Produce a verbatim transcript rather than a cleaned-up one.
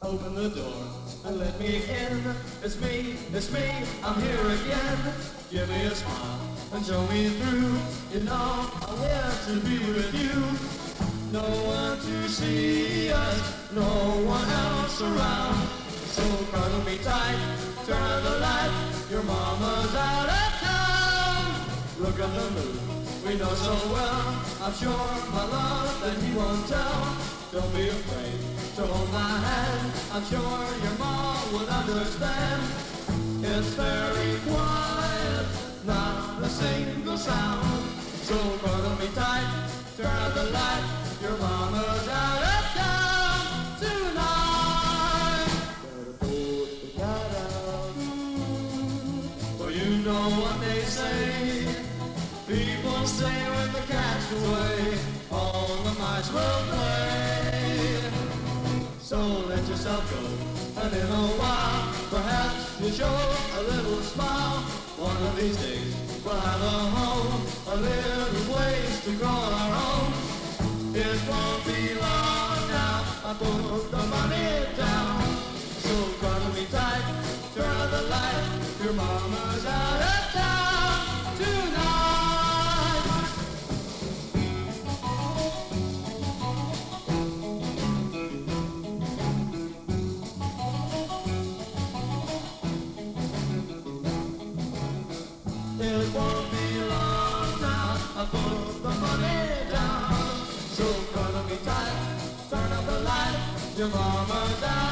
Open the door and let me in. It's me, it's me, I'm here again. Give me a smile and show me through. You know I live to be with you. No one to see us, no one else around. So cuddle me tight, turn on the light. Your mama's out of town. Look at the moon, we know so well. I'm sure my love that he won't tell. Don't be afraid to hold my hand. I'm sure your mom would understand. It's very quiet, not a single sound. So cuddle me tight, turn out the light. Your mama's out of town tonight. Better put the cat out. For you know what they say. People say when the cat's away, all the mice will play. So let yourself go, and in a while, perhaps you'll show a little smile. One of these days, we'll have a home, a little place to call our own. It won't be long now, I put the money down. So cuddle me tight, turn on the light. Your mama's out of town tonight. It won't be long now, I put the money down. So cuddle me tight, turn up the light. Your mama's out.